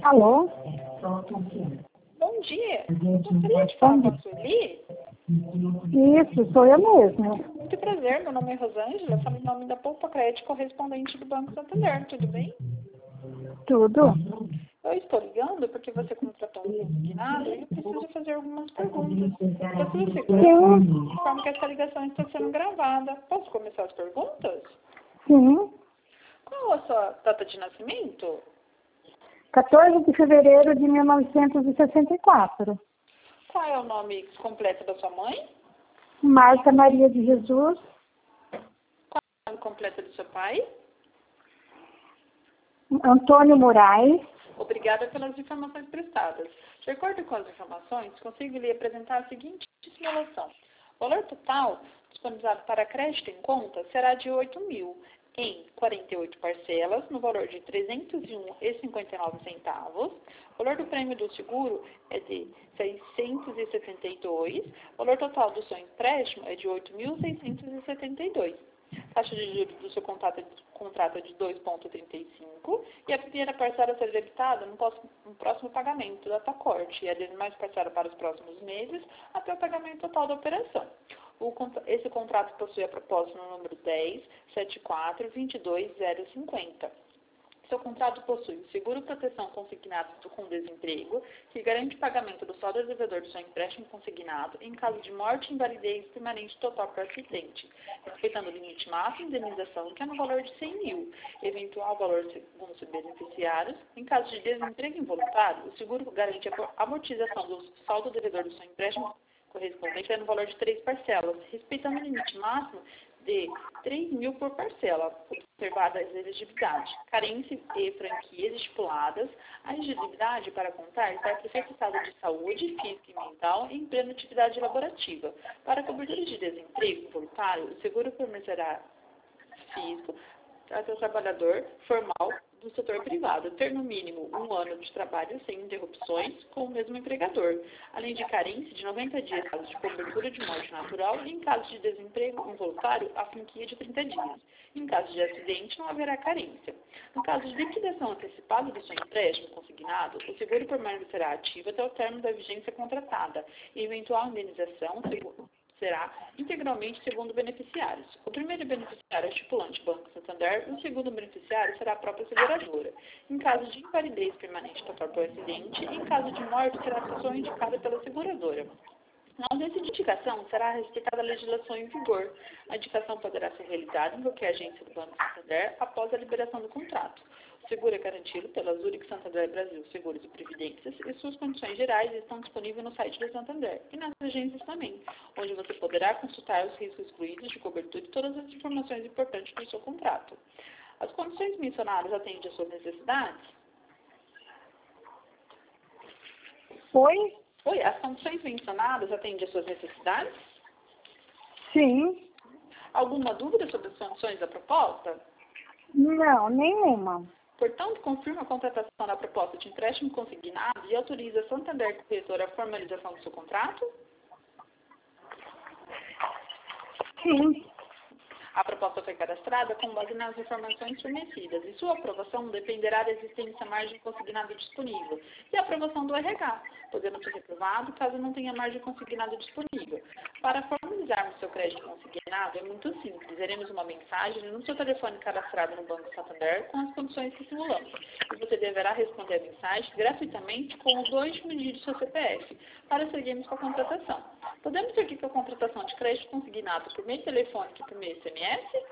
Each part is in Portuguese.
Alô? Bom dia. Gostaria de falar com a Sueli? Isso, sou eu mesma. Muito prazer, meu nome é Rosângela, sou em nome da Poupa Crédito, correspondente do Banco Santander, tudo bem? Tudo? Eu estou ligando porque você contratou um consignado e eu preciso fazer algumas perguntas. Para sua segurança, informo que essa ligação está sendo gravada. Posso começar as perguntas? Sim. Qual a sua data de nascimento? 14 de fevereiro de 1964. Qual é o nome completo da sua mãe? Marta Maria de Jesus. Qual é o nome completo do seu pai? Antônio Moraes. Obrigada pelas informações prestadas. De acordo com as informações, consigo lhe apresentar a seguinte simulação. O valor total disponibilizado para crédito em conta será de R$ 8.000 em 48 parcelas, no valor de R$ 301,59. O valor do prêmio do seguro é de R$ 672. O valor total do seu empréstimo é de R$ 8.672. Taxa de juros do seu contrato é de 2,35 e a primeira parcela a ser debitada no próximo pagamento da corte e a demais parcela para os próximos meses até o pagamento total da operação. Esse contrato possui a proposta no número 10.74.22.050. Seu contrato possui o seguro proteção consignado com desemprego, que garante o pagamento do saldo devedor do seu empréstimo consignado em caso de morte, invalidez permanente total por acidente, respeitando o limite máximo de indenização, que é no valor de R$ 100.000. Eventual valor segundo os beneficiários. Em caso de desemprego involuntário, o seguro garante a amortização do saldo devedor do seu empréstimo correspondente é no valor de 3 parcelas, respeitando o limite máximo de R$ 3.000 por parcela, observada a elegibilidade, carência e franquias estipuladas. A elegibilidade para contar está em perfeito estado de saúde física e mental em plena atividade laborativa. Para cobertura de desemprego voluntário, o seguro permitirá físico até o trabalhador formal do setor privado ter no mínimo 1 ano de trabalho sem interrupções com o mesmo empregador, além de carência de 90 dias em caso de cobertura de morte natural e em caso de desemprego involuntário, a franquia de 30 dias. Em caso de acidente, não haverá carência. No caso de liquidação antecipada do seu empréstimo consignado, o seguro permanecerá ativo até o término da vigência contratada e eventual indenização será integralmente segundo beneficiários. O primeiro beneficiário é o estipulante Banco Santander, o segundo beneficiário será a própria seguradora. Em caso de invalidez permanente total por acidente, em caso de morte, será a pessoa indicada pela seguradora. Na ausência de indicação, será respeitada a legislação em vigor. A indicação poderá ser realizada em qualquer agência do Banco Santander após a liberação do contrato. O seguro é garantido pela Zurich Santander Brasil Seguros e Previdências e suas condições gerais estão disponíveis no site do Santander e nas agências também, onde você poderá consultar os riscos excluídos de cobertura e todas as informações importantes do seu contrato. As condições mencionadas atendem às suas necessidades? Oi? Oi, as condições mencionadas atendem às suas necessidades? Sim. Alguma dúvida sobre as condições da proposta? Não, nenhuma. Portanto, confirma a contratação da proposta de empréstimo consignado e autoriza a Santander Corretora a formalização do seu contrato? Sim. A proposta foi cadastrada com base nas informações fornecidas e sua aprovação dependerá da existência margem consignada disponível e a aprovação do RH, podendo ser reprovado caso não tenha margem consignada disponível. Para formalizarmos seu crédito consignado é muito simples. Teremos uma mensagem no seu telefone cadastrado no Banco Santander com as condições que simulamos. E você deverá responder a mensagem gratuitamente com os 2 dígitos do seu CPF para seguirmos com a contratação. Podemos seguir com a contratação de crédito consignado por meio telefônico e por meio SMS?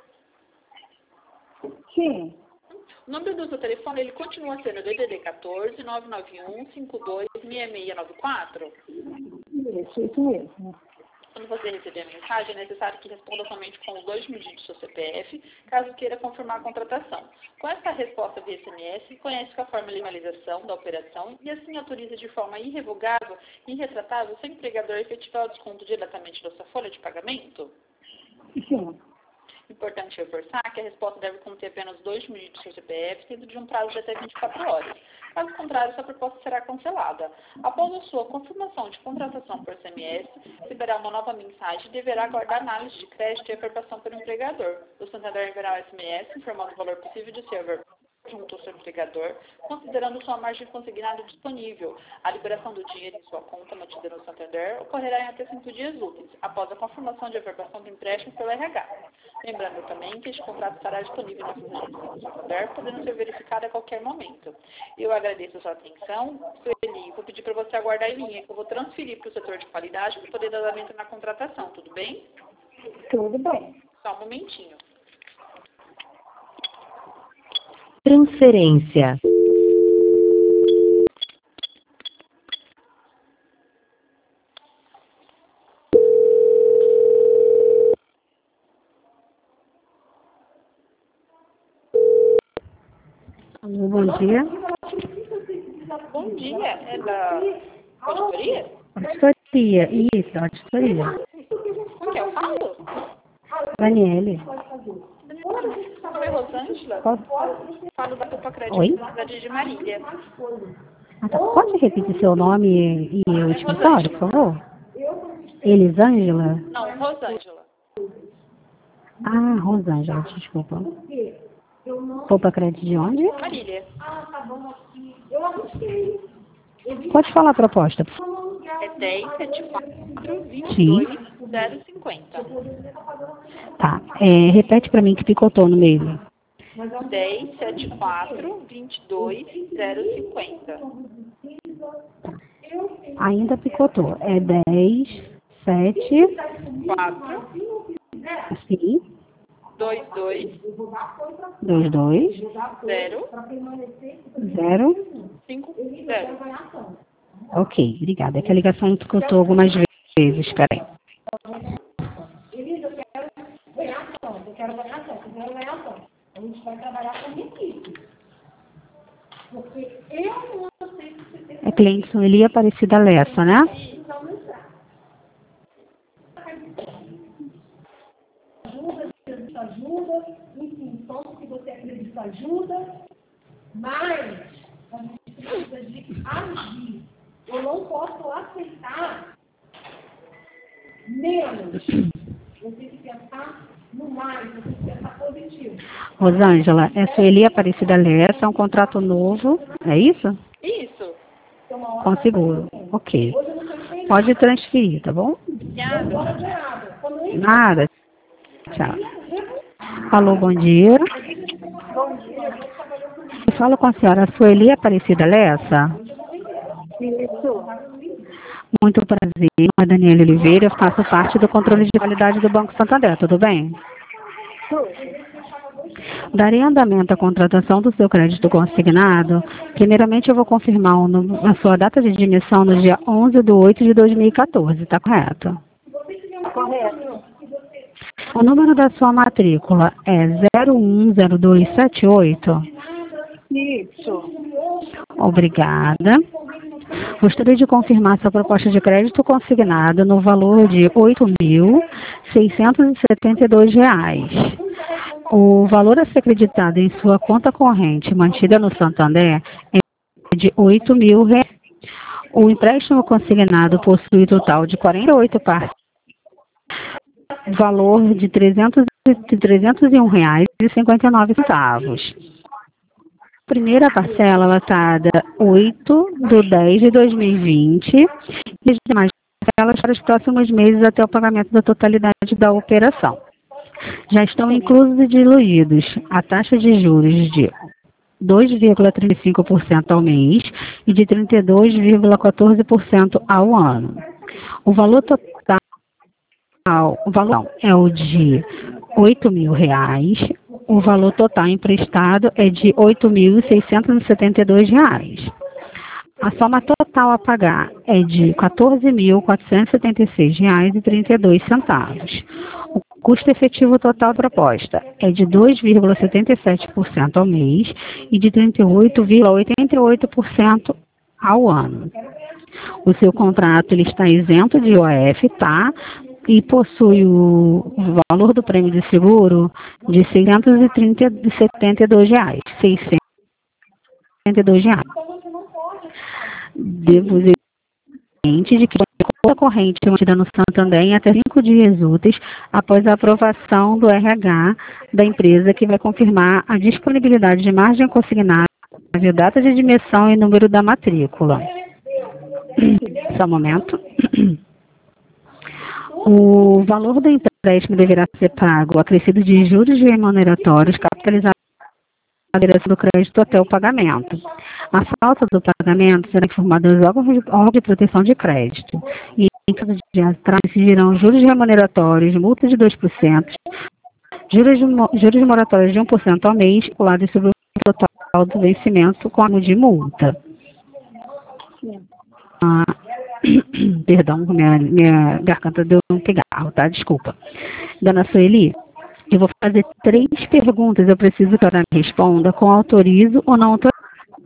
Sim. O número do seu telefone ele continua sendo DDD 14 991 52 6694? Isso mesmo. Quando você receber a mensagem, é necessário que responda somente com os 2 dígitos do seu CPF, caso queira confirmar a contratação. Com essa resposta via SMS, conhece com a formalização da operação e assim autoriza de forma irrevogável e irretratável seu empregador efetivar o desconto diretamente da sua folha de pagamento? Sim. Importante reforçar que a resposta deve conter apenas 2 dígitos do seu CPF, sendo de um prazo de até 24 horas. Caso contrário, sua proposta será cancelada. Após a sua confirmação de contratação por SMS, receberá uma nova mensagem e deverá aguardar análise de crédito e aprovação pelo empregador. O Santander enviará o SMS informando o valor possível de seu junto ao seu empregador, considerando sua margem consignada disponível. A liberação do dinheiro em sua conta mantida no Santander ocorrerá em até 5 dias úteis, após a confirmação de averbação do empréstimo pelo RH. Lembrando também que este contrato estará disponível na agência do Santander, podendo ser verificado a qualquer momento. Eu agradeço a sua atenção. Sueli, vou pedir para você aguardar em linha, que eu vou transferir para o setor de qualidade para poder dar andamento na contratação, tudo bem? Tudo bem. Só um momentinho. Transferência. Bom dia. Bom dia, é da auditoria? Auditoria. Isso, auditoria. Com que eu falo? Daniele. Oi, Rosângela. Falo da Copa Crédito Oi? da cidade de Marília. Pode repetir seu nome e o escritório, por favor? Elisângela? Não, Rosângela. Ah, Rosângela, desculpa. Poupa crédito de onde? Marília. Pode falar a proposta. É 1074-22-050. Tá. Repete para mim que picotou no meio. 1074-22-050. Ainda picotou. É 10, 7, 4, sim, 22, 22, 0, 0. 50. Ok, obrigada. É que a ligação picotou algumas vezes. Espera aí. É cliente Sueli Aparecida Lessa, né? Ajuda, enfim, ponto que você acredita ajuda, mas a gente precisa de agir. Eu não posso aceitar menos. Eu tenho que pensar no mais, eu tenho que pensar positivo. Rosângela, é Sueli Aparecida Lessa, é um contrato novo, é isso? Isso. Com seguro. Ok. Pode transferir, tá bom? Obrigada. Nada. Tchau. Alô, bom dia. Eu falo com a senhora Sueli Aparecida Lessa. Isso. Muito prazer, meu nome é Daniela Oliveira, eu faço parte do controle de qualidade do Banco Santander, tudo bem? Darei andamento à contratação do seu crédito consignado. Primeiramente, eu vou confirmar a sua data de admissão no dia 11/8/2014, está correto? Correto. O número da sua matrícula é 010278. Isso. Obrigada. Gostaria de confirmar sua proposta de crédito consignado no valor de R$ 8.672. O valor a ser acreditado em sua conta corrente mantida no Santander é de R$ 8.000. O empréstimo consignado possui total de 48 partes, valor de R$ 301,59. Primeira parcela latada 8/10/2020 e as demais parcelas para os próximos meses até o pagamento da totalidade da operação. Já estão inclusos e diluídos a taxa de juros de 2,35% ao mês e de 32,14% ao ano. O valor total é o de R$ 8.000. O valor total emprestado é de R$ 8.672. A soma total a pagar é de R$ 14.476,32. O custo efetivo total da proposta é de 2,77% ao mês e de 38,88% ao ano. O seu contrato ele está isento de IOF, tá? E possui o valor do prêmio de seguro de R$ 672. R$ 672. Devo dizer de que conta corrente mantida no Santander em até 5 dias úteis após a aprovação do RH da empresa, que vai confirmar a disponibilidade de margem consignada, data de admissão e número da matrícula. Só um momento. O valor do empréstimo deverá ser pago acrescido de juros remuneratórios capitalizados na direção do crédito até o pagamento. A falta do pagamento será informada aos órgãos de proteção de crédito. E em caso de atraso, incidirão juros remuneratórios, multa de 2%, juros moratórios de 1% ao mês, calculados sobre o total do vencimento com a de multa. Perdão, minha garganta deu um pigarro, tá? Desculpa. Dona Sueli, eu vou fazer 3 perguntas. Eu preciso que a senhora me responda com autorizo ou não autorizo.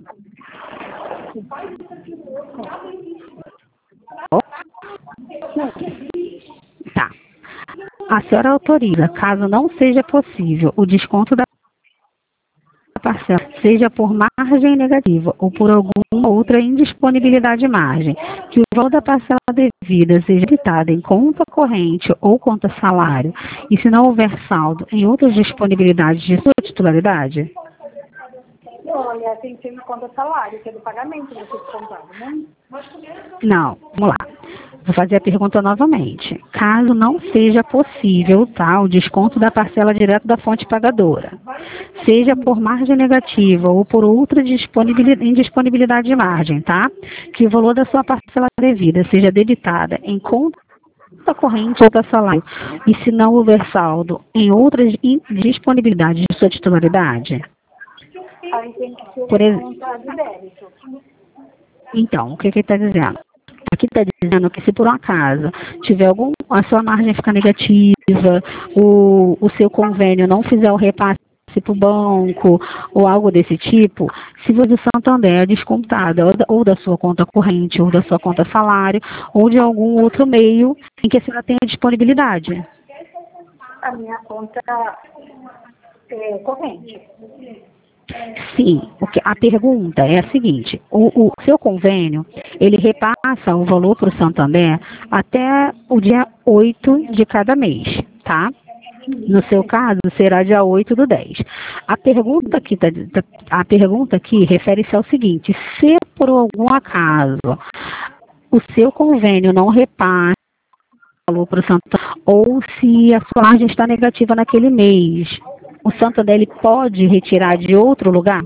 Tá. A senhora autoriza, caso não seja possível, o desconto da parcela, seja por margem negativa ou por alguma outra indisponibilidade de margem, que o valor da parcela devida seja debitada em conta corrente ou conta salário, e se não houver saldo em outras disponibilidades de sua titularidade? Olha, tem que ser na conta salário, que é do pagamento do descontado, né? Não, vamos lá. Vou fazer a pergunta novamente. Caso não seja possível, tá, o desconto da parcela direto da fonte pagadora, seja por margem negativa ou por outra indisponibilidade de margem, tá? Que o valor da sua parcela devida seja debitada em conta corrente ou salário, e se não houver saldo em outras disponibilidades de sua titularidade. Aí tem que ser Por exemplo, conta de débito. então, o que ele está dizendo? Aqui está dizendo que se por um acaso tiver a sua margem ficar negativa, o seu convênio não fizer o repasse para o banco ou algo desse tipo, se você do Santander é descontada ou da sua conta corrente, ou da sua conta salário, ou de algum outro meio em que a senhora tenha disponibilidade. A minha conta é corrente. Sim, a pergunta é a seguinte: o seu convênio, ele repassa o valor para o Santander até o dia 8 de cada mês, tá? No seu caso, será dia 8/10. A pergunta aqui refere-se ao seguinte: se por algum acaso o seu convênio não repassa o valor para o Santander, ou se a sua margem está negativa naquele mês, o Santander ele pode retirar de outro lugar?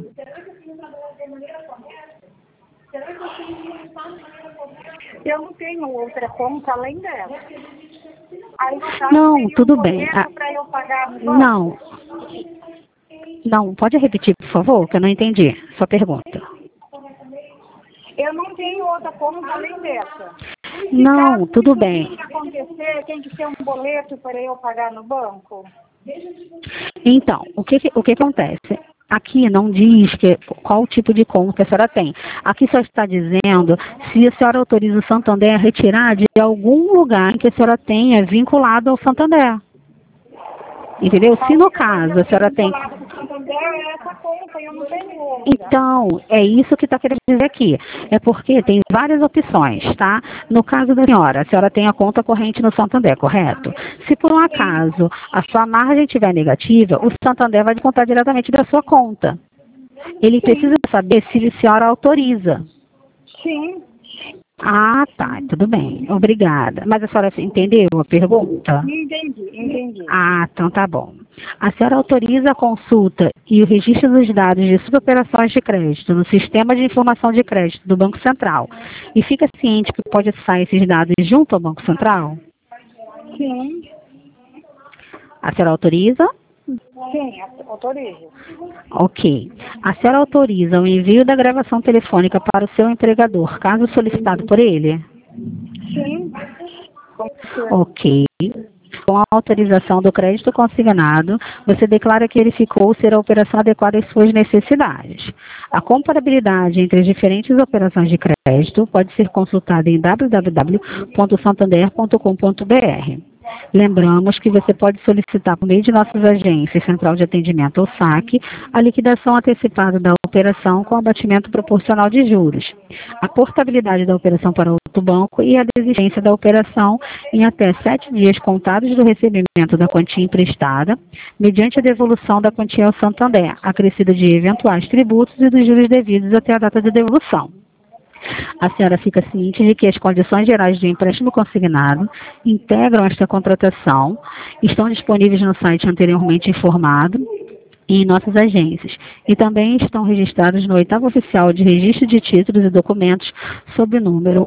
Eu não tenho outra conta além dela. Aí, não, tudo bem. Para eu pagar no banco? Não, pode repetir, por favor, que eu não entendi sua pergunta. Eu não tenho outra conta além dessa. Não, tudo bem. Tem que ser um boleto para eu pagar no banco? Então, o que acontece? Aqui não diz qual tipo de conta a senhora tem. Aqui só está dizendo se a senhora autoriza o Santander a retirar de algum lugar em que a senhora tenha vinculado ao Santander. Entendeu? Se no caso a senhora tem... Então, é isso que está querendo dizer aqui. É porque tem várias opções, tá? No caso da senhora, a senhora tem a conta corrente no Santander, correto? Se por um acaso a sua margem estiver negativa, o Santander vai descontar diretamente da sua conta. Ele precisa saber se a senhora autoriza. Sim. Ah, tá, tudo bem. Obrigada. Mas a senhora entendeu a pergunta? Entendi. Ah, então tá bom. A senhora autoriza a consulta e o registro dos dados de suas operações de crédito no Sistema de Informação de Crédito do Banco Central e fica ciente que pode acessar esses dados junto ao Banco Central? Sim. A senhora autoriza? Sim, autorizo. Ok. A senhora autoriza o envio da gravação telefônica para o seu empregador, caso solicitado por ele? Sim. Ok. Com a autorização do crédito consignado, você declara que verificou ser a operação adequada às suas necessidades. A comparabilidade entre as diferentes operações de crédito pode ser consultada em www.santander.com.br. Lembramos que você pode solicitar por meio de nossas agências, Central de Atendimento ou SAC, a liquidação antecipada da operação com abatimento proporcional de juros, a portabilidade da operação para outro banco e a desistência da operação em até 7 dias contados do recebimento da quantia emprestada, mediante a devolução da quantia ao Santander, acrescida de eventuais tributos e dos juros devidos até a data de devolução. A senhora fica ciente de que as condições gerais do empréstimo consignado integram esta contratação, estão disponíveis no site anteriormente informado e em nossas agências, e também estão registrados no 8º Oficial de Registro de Títulos e Documentos sob o número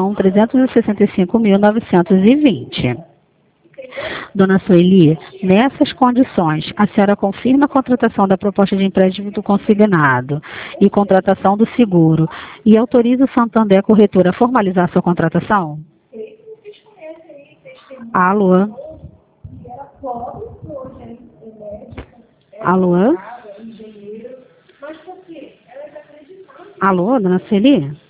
1.365.920. Dona Sueli, nessas condições, a senhora confirma a contratação da proposta de empréstimo do consignado e contratação do seguro e autoriza o Santander Corretora a formalizar sua contratação? Alô? Alô? Alô, Dona Sueli?